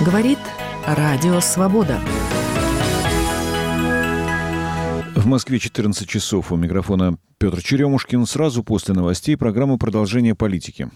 Говорит Радио Свобода. В Москве 14 часов. У микрофона Петр Черемушкин. Сразу после новостей программа «Продолжение политики».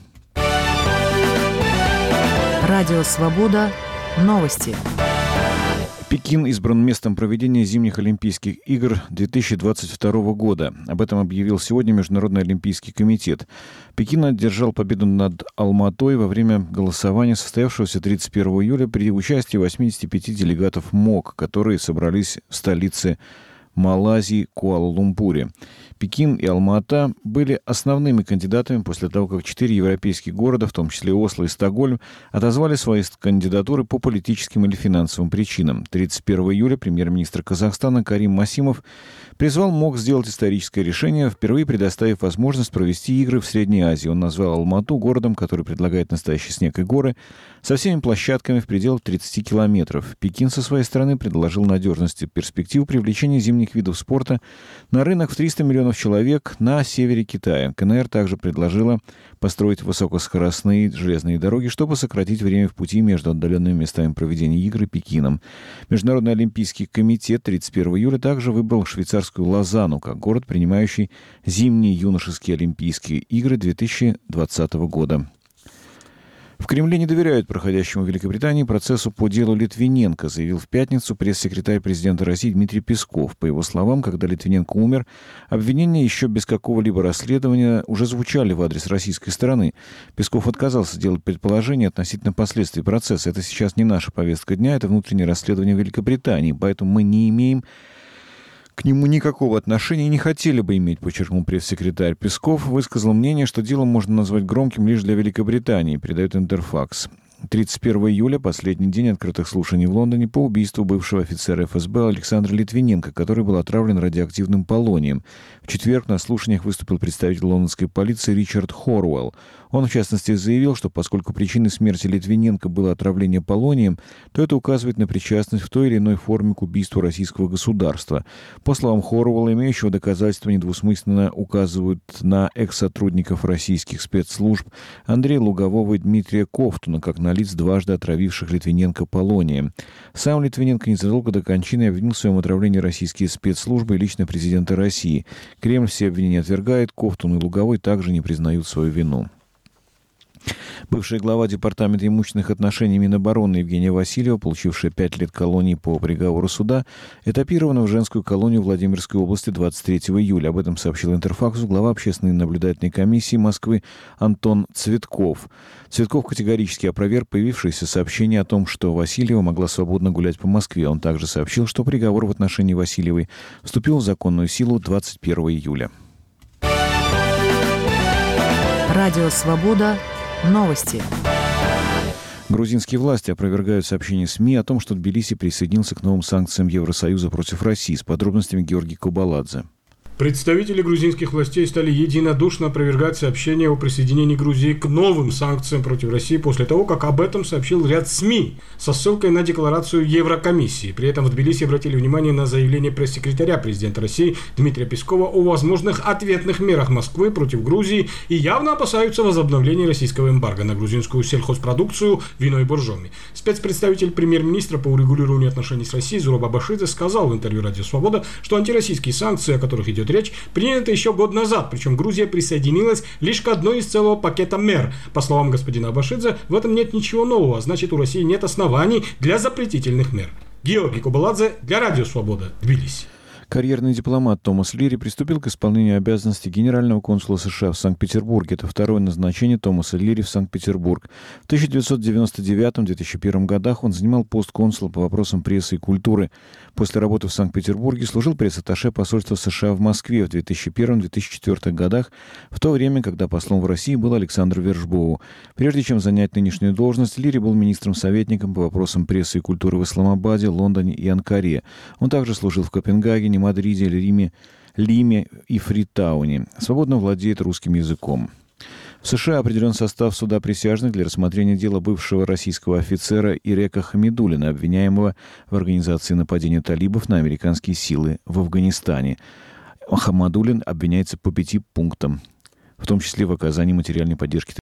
Радио Свобода. Новости. Пекин избран местом проведения зимних Олимпийских игр 2022 года. Об этом объявил сегодня Международный Олимпийский комитет. Пекин одержал победу над Алматой во время голосования, состоявшегося 31 июля при участии 85 делегатов МОК, которые собрались в столице Малайзии Куала-Лумпуре. Пекин и Алма-Ата были основными кандидатами после того, как 4 европейских города, в том числе Осло и Стокгольм, отозвали свои кандидатуры по политическим или финансовым причинам. 31 июля премьер-министр Казахстана Карим Масимов призвал МОК сделать историческое решение, впервые предоставив возможность провести игры в Средней Азии. Он назвал Алмату городом, который предлагает настоящий снег и горы, со всеми площадками в пределах 30 километров. Пекин со своей стороны предложил надежность и перспективу привлечения зимних видов спорта на рынок в 300 миллионов человек на севере Китая. КНР также предложила построить высокоскоростные железные дороги, чтобы сократить время в пути между отдаленными местами проведения игр и Пекином. Международный Олимпийский комитет 31 июля также выбрал швейцарскую Лозанну как город, принимающий зимние юношеские Олимпийские игры 2020 года. В Кремле не доверяют проходящему в Великобритании процессу по делу Литвиненко, заявил в пятницу пресс-секретарь президента России Дмитрий Песков. По его словам, когда Литвиненко умер, обвинения еще без какого-либо расследования уже звучали в адрес российской стороны. Песков отказался делать предположения относительно последствий процесса. Это сейчас не наша повестка дня, это внутреннее расследование Великобритании, поэтому мы не имеем к нему никакого отношения и не хотели бы иметь, подчеркнул пресс-секретарь. Песков высказал мнение, что дело можно назвать громким лишь для Великобритании, передает Интерфакс. 31 июля – последний день открытых слушаний в Лондоне по убийству бывшего офицера ФСБ Александра Литвиненко, который был отравлен радиоактивным полонием. В четверг на слушаниях выступил представитель лондонской полиции Ричард Хоруэлл. Он, в частности, заявил, что поскольку причиной смерти Литвиненко было отравление полонием, то это указывает на причастность в той или иной форме к убийству российского государства. По словам Хоруэлла, имеющего доказательства недвусмысленно указывают на экс-сотрудников российских спецслужб Андрея Лугового и Дмитрия Ковтуна, как на лиц, дважды отравивших Литвиненко полонием. Сам Литвиненко незадолго до кончины обвинил в своем отравлении российские спецслужбы и лично президента России. Кремль все обвинения отвергает, Ковтун и Луговой также не признают свою вину. Бывшая глава Департамента имущественных отношений Минобороны Евгения Васильева, получившая 5 лет колонии по приговору суда, этапирована в женскую колонию Владимирской области 23 июля. Об этом сообщил Интерфаксу глава Общественной наблюдательной комиссии Москвы Антон Цветков. Цветков категорически опроверг появившееся сообщение о том, что Васильева могла свободно гулять по Москве. Он также сообщил, что приговор в отношении Васильевой вступил в законную силу 21 июля. Радио Свобода. Новости. Грузинские власти опровергают сообщения СМИ о том, что Тбилиси присоединился к новым санкциям Евросоюза против России. С подробностями Георгий Кубаладзе. Представители грузинских властей стали единодушно опровергать сообщение о присоединении Грузии к новым санкциям против России после того, как об этом сообщил ряд СМИ со ссылкой на декларацию Еврокомиссии. При этом в Тбилиси обратили внимание на заявление пресс-секретаря президента России Дмитрия Пескова о возможных ответных мерах Москвы против Грузии и явно опасаются возобновления российского эмбарго на грузинскую сельхозпродукцию, вино и боржоми. Спецпредставитель премьер-министра по урегулированию отношений с Россией Зураб Абашидзе сказал в интервью «Радио Свобода», что антироссийские санкции, о которых идет речь, принято еще год назад, причем Грузия присоединилась лишь к одной из целого пакета мер. По словам господина Абашидзе, в этом нет ничего нового, а значит, у России нет оснований для запретительных мер. Георгий Кубаладзе для Радио Свобода, Тбилиси. Карьерный дипломат Томас Лири приступил к исполнению обязанностей генерального консула США в Санкт-Петербурге. Это второе назначение Томаса Лири в Санкт-Петербург. В 1999-2001 годах он занимал пост консула по вопросам прессы и культуры. После работы в Санкт-Петербурге служил пресс-атташе посольства США в Москве в 2001-2004 годах, в то время, когда послом в России был Александр Вершбоу. Прежде чем занять нынешнюю должность, Лири был министром-советником по вопросам прессы и культуры в Исламабаде, Лондоне и Анкаре. Он также служил в Копенгагене, Мадриде, Лиме и Фритауне. Свободно владеет русским языком. В США определен состав суда присяжных для рассмотрения дела бывшего российского офицера Ирека Хамидуллина, обвиняемого в организации нападения талибов на американские силы в Афганистане. Хамидуллин обвиняется по 5 пунктам, в том числе в оказании материальной поддержки